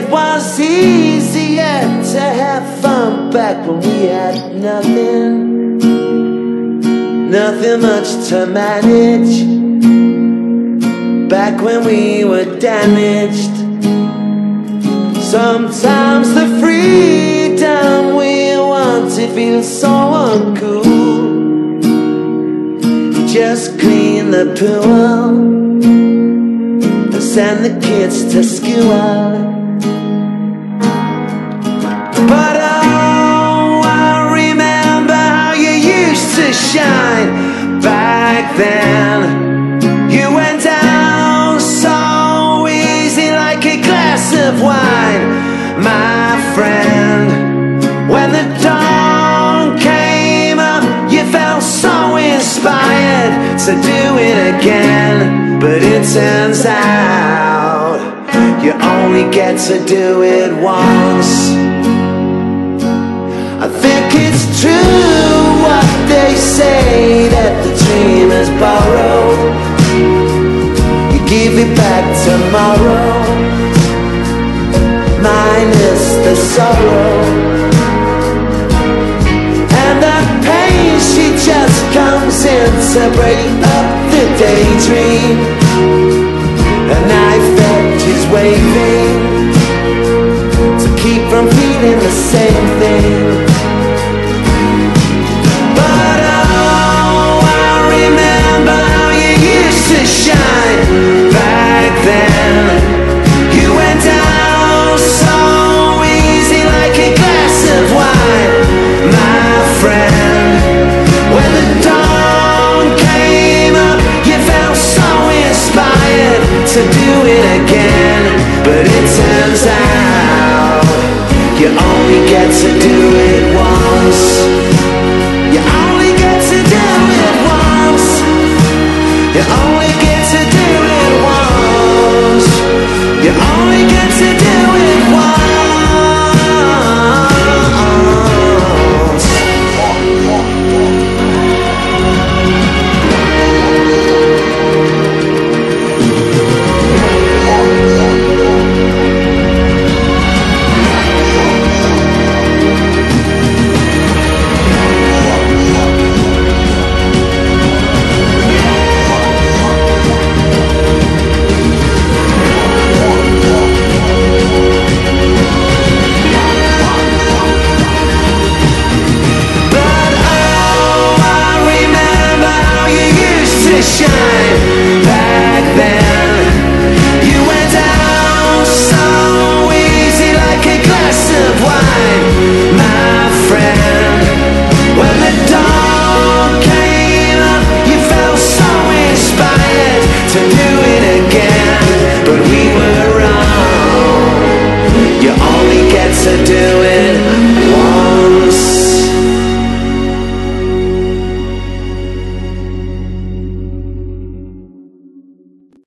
was easier to have fun back when we had nothing, nothing much to manage. Back when we were damaged. Sometimes the freedom we wanted feels so uncool. You just clean the pool and send the kids to school. But oh, I remember how you used to shine back then. You went down so easy like a glass of wine, my friend. When the dawn came up, you felt so inspired to do it again. But it turns out you only get to do it once. I think it's true what they say, that the dream is borrowed. You give it back tomorrow, minus the sorrow. And the pain, she just comes in to break up the daydream. A knife edge is waving to keep from feeling the same thing. But oh, I remember how you used to shine back then. You went down so easy like a glass of wine, my friend. When the dawn came up, you felt so inspired to do it again. But it turns out you only get to do it once. You only get to do it once. You only get to do it once. You only get to do it once. Shine back then. You went down so easy like a glass of wine, my friend. When the dawn came up, you felt so inspired to do it again. But we were wrong. You only get to do